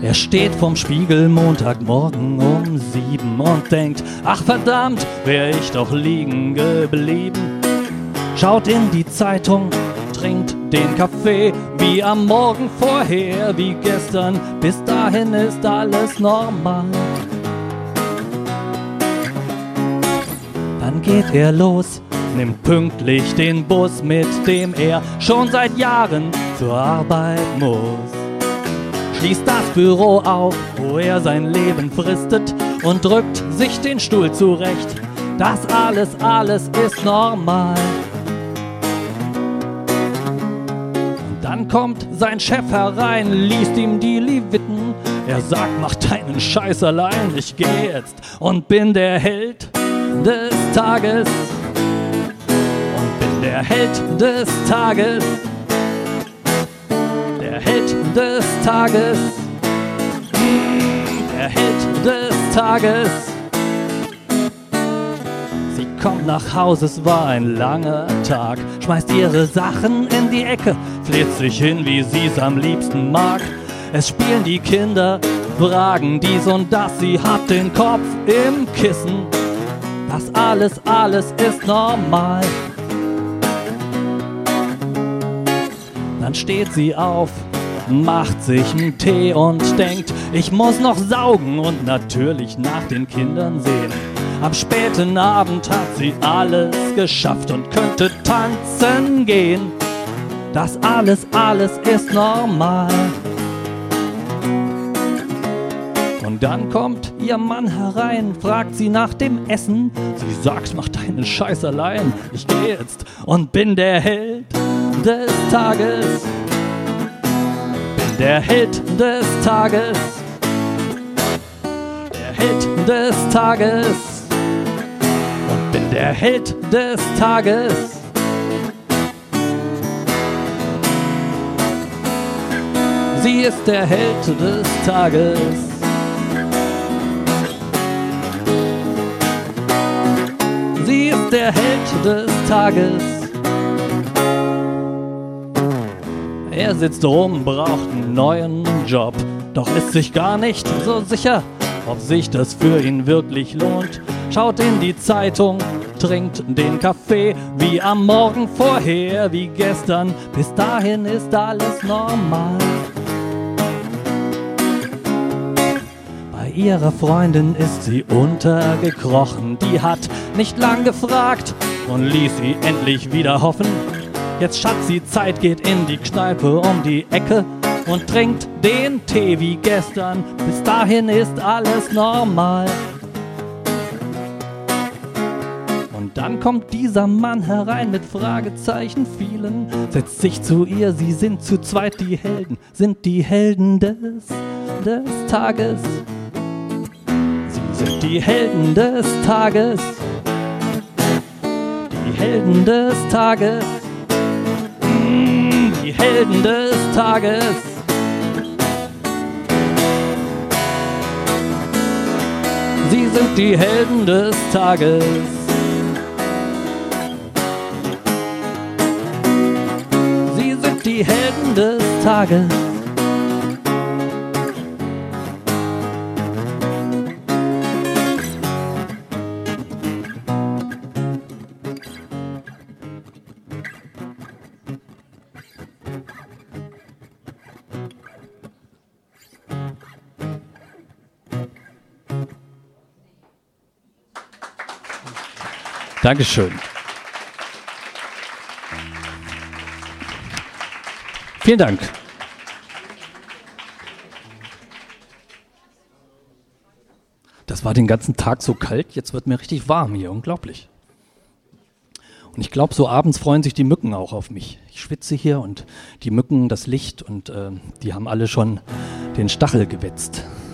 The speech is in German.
Er steht vorm Spiegel Montagmorgen um 7 und denkt, ach verdammt, wär ich doch liegen geblieben. Schaut in die Zeitung, trinkt den Kaffee, wie am Morgen vorher, wie gestern, bis dahin ist alles normal. Dann geht er los, nimmt pünktlich den Bus, mit dem er schon seit Jahren zur Arbeit muss. Schließt das Büro auf, wo er sein Leben fristet und drückt sich den Stuhl zurecht. Das alles ist normal. Und dann kommt sein Chef herein, liest ihm die Leviten. Er sagt, mach deinen Scheiß allein, ich geh jetzt und bin der Held des Tages. Und bin der Held des Tages. Der Held des Tages, der Held des Tages. Sie kommt nach Hause, es war ein langer Tag, schmeißt ihre Sachen in die Ecke, fleht sich hin, wie sie's am liebsten mag. Es spielen die Kinder, fragen dies und das, sie hat den Kopf im Kissen. Das alles ist normal. Dann steht sie auf, macht sich einen Tee und denkt, ich muss noch saugen und natürlich nach den Kindern sehen. Am späten Abend hat sie alles geschafft und könnte tanzen gehen. Das alles ist normal. Und dann kommt ihr Mann herein, fragt sie nach dem Essen. Sie sagt, mach deinen Scheiß allein, ich geh jetzt und bin der Held des Tages. Bin der Held des Tages. Der Held des Tages. Und bin der Held des Tages. Sie ist der Held des Tages. Sie ist der Held des Tages. Er sitzt rum, braucht einen neuen Job, doch ist sich gar nicht so sicher, ob sich das für ihn wirklich lohnt. Schaut in die Zeitung, trinkt den Kaffee, wie am Morgen vorher, wie gestern, bis dahin ist alles normal. Bei ihrer Freundin ist sie untergekrochen, die hat nicht lang gefragt und ließ sie endlich wieder hoffen. Jetzt Schatzi, Zeit, geht in die Kneipe um die Ecke und trinkt den Tee wie gestern. Bis dahin ist alles normal. Und dann kommt dieser Mann herein mit Fragezeichen vielen, setzt sich zu ihr, sie sind zu zweit die Helden, sind die Helden des Tages. Sie sind die Helden des Tages. Die Helden des Tages. Die Helden des Tages. Sie sind die Helden des Tages. Sie sind die Helden des Tages. Dankeschön. Vielen Dank. Das war den ganzen Tag so kalt, jetzt wird mir richtig warm hier, unglaublich. Und ich glaube, so abends freuen sich die Mücken auch auf mich. Ich schwitze hier und die Mücken, das Licht und die haben alle schon den Stachel gewetzt.